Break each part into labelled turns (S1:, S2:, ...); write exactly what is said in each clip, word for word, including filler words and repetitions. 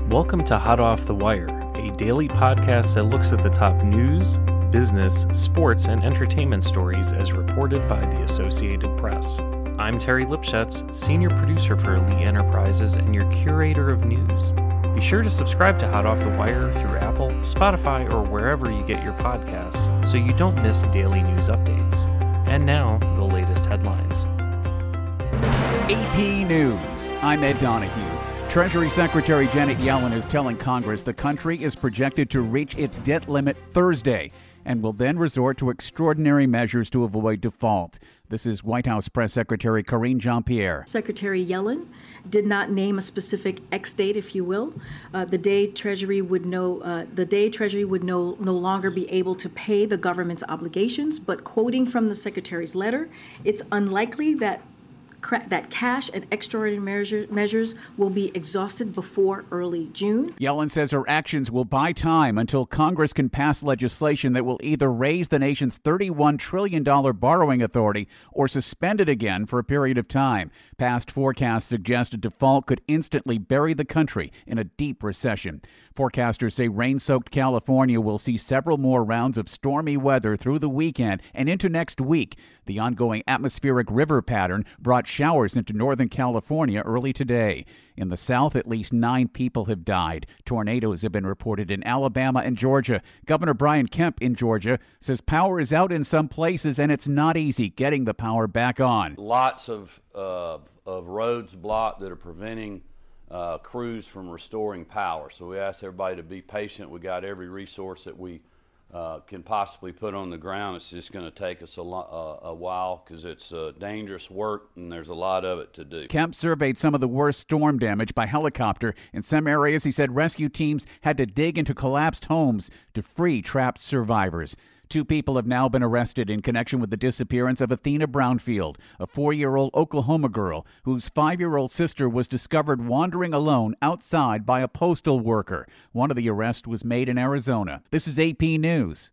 S1: Welcome to Hot Off the Wire, a daily podcast that looks at the top news, business, sports, and entertainment stories as reported by the Associated Press. I'm Terry Lipschutz, senior producer for Elite Enterprises and your curator of news. Be sure to subscribe to Hot Off the Wire through Apple, Spotify, or wherever you get your podcasts so you don't miss daily news updates. And now, the latest headlines.
S2: A P News. I'm Ed Donahue. Treasury Secretary Janet Yellen is telling Congress the country is projected to reach its debt limit Thursday and will then resort to extraordinary measures to avoid default. This is White House Press Secretary Karine Jean-Pierre.
S3: Secretary Yellen did not name a specific X date, if you will. Uh, the day Treasury would know, uh, the day Treasury would no, no longer be able to pay the government's obligations. But quoting from the Secretary's letter, it's unlikely that that cash and extraordinary measure, measures will be exhausted before early June.
S2: Yellen says her actions will buy time until Congress can pass legislation that will either raise the nation's thirty-one trillion dollars borrowing authority or suspend it again for a period of time. Past forecasts suggest a default could instantly bury the country in a deep recession. Forecasters say rain-soaked California will see several more rounds of stormy weather through the weekend and into next week. The ongoing atmospheric river pattern brought showers into Northern California early today. In the south, at least nine people have died. Tornadoes have been reported in Alabama and Georgia. Governor Brian Kemp in Georgia says power is out in some places and it's not easy getting the power back on.
S4: Lots of, uh, of roads blocked that are preventing uh, crews from restoring power. So we ask everybody to be patient. We got every resource that we Uh, can possibly put on the ground. It's just going to take us a, lo- uh, a while because it's uh, dangerous work and there's a lot of it to do.
S2: Kemp surveyed some of the worst storm damage by helicopter. In some areas, he said rescue teams had to dig into collapsed homes to free trapped survivors. Two people have now been arrested in connection with the disappearance of Athena Brownfield, a four-year-old Oklahoma girl whose five-year-old sister was discovered wandering alone outside by a postal worker. One of the arrests was made in Arizona. This is A P News.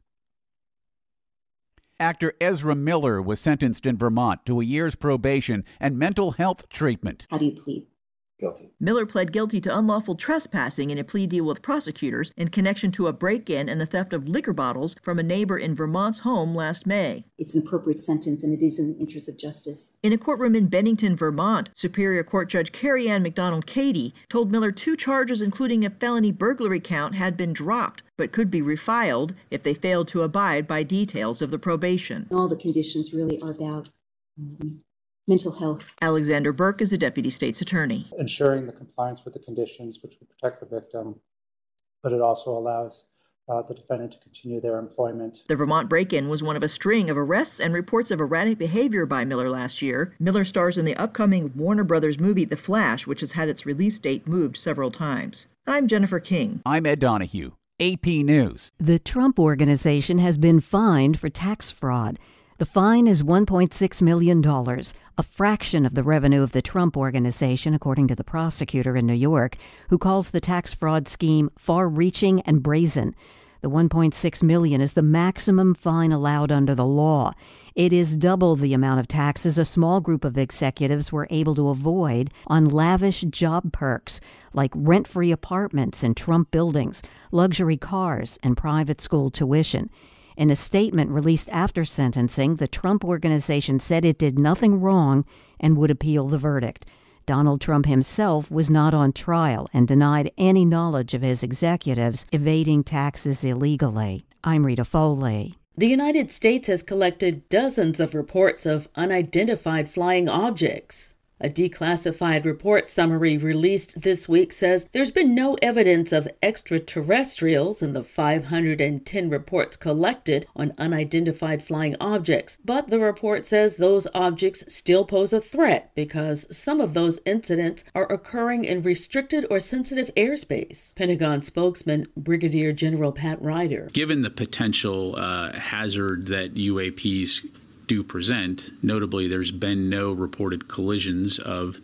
S2: Actor Ezra Miller was sentenced in Vermont to a year's probation and mental health treatment.
S5: How do you plead?
S6: Guilty.
S7: Miller pled guilty to unlawful trespassing in a plea deal with prosecutors in connection to a break-in and the theft of liquor bottles from a neighbor in Vermont's home last May.
S5: It's an appropriate sentence, and it is in the interest of justice.
S7: In a courtroom in Bennington, Vermont, Superior Court Judge Carrie Ann McDonald-Cady told Miller two charges, including a felony burglary count, had been dropped, but could be refiled if they failed to abide by details of the probation.
S5: All the conditions really are about um, mental health.
S7: Alexander Burke is the deputy state's attorney.
S6: Ensuring the compliance with the conditions, which will protect the victim, but it also allows uh, the defendant to continue their employment.
S7: The Vermont break-in was one of a string of arrests and reports of erratic behavior by Miller last year. Miller stars in the upcoming Warner Brothers movie The Flash, which has had its release date moved several times. I'm Jennifer King.
S2: I'm Ed Donahue. A P News.
S8: The Trump Organization has been fined for tax fraud. The fine is one point six million dollars, a fraction of the revenue of the Trump Organization, according to the prosecutor in New York, who calls the tax fraud scheme far-reaching and brazen. The one point six million dollars is the maximum fine allowed under the law. It is double the amount of taxes a small group of executives were able to avoid on lavish job perks like rent-free apartments in Trump buildings, luxury cars, and private school tuition. In a statement released after sentencing, the Trump Organization said it did nothing wrong and would appeal the verdict. Donald Trump himself was not on trial and denied any knowledge of his executives evading taxes illegally. I'm Rita Foley.
S9: The United States has collected dozens of reports of unidentified flying objects. A declassified report summary released this week says there's been no evidence of extraterrestrials in the five hundred ten reports collected on unidentified flying objects. But the report says those objects still pose a threat because some of those incidents are occurring in restricted or sensitive airspace. Pentagon spokesman Brigadier General Pat Ryder.
S10: Given the potential uh, hazard that U A Ps do present, notably there's been no reported collisions of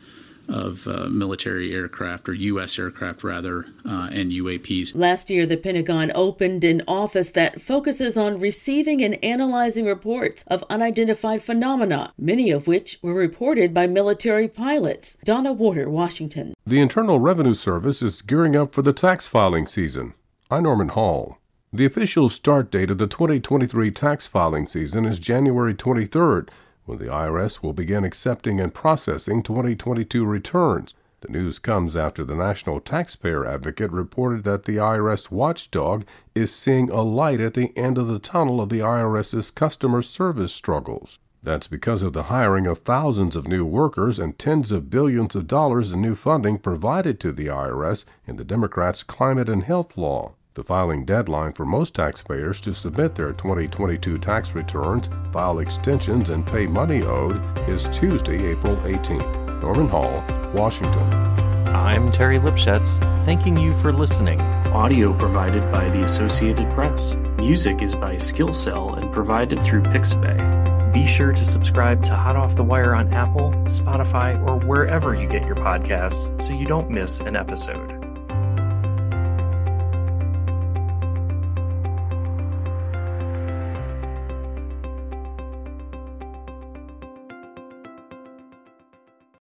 S10: of uh, military aircraft, or U S aircraft rather, uh, and U A Ps.
S9: Last year, the Pentagon opened an office that focuses on receiving and analyzing reports of unidentified phenomena, many of which were reported by military pilots. Donna Warder, Washington.
S11: The Internal Revenue Service is gearing up for the tax filing season. I'm Norman Hall. The official start date of the twenty twenty-three tax filing season is January twenty-third, when the I R S will begin accepting and processing twenty twenty-two returns. The news comes after the National Taxpayer Advocate reported that the I R S watchdog is seeing a light at the end of the tunnel of the IRS's customer service struggles. That's because of the hiring of thousands of new workers and tens of billions of dollars in new funding provided to the I R S in the Democrats' climate and health law. The filing deadline for most taxpayers to submit their twenty twenty-two tax returns, file extensions, and pay money owed is Tuesday, April eighteenth. Norman Hall, Washington.
S1: I'm Terry Lipschutz, thanking you for listening. Audio provided by the Associated Press. Music is by SkillCell and provided through Pixabay. Be sure to subscribe to Hot Off the Wire on Apple, Spotify, or wherever you get your podcasts so you don't miss an episode.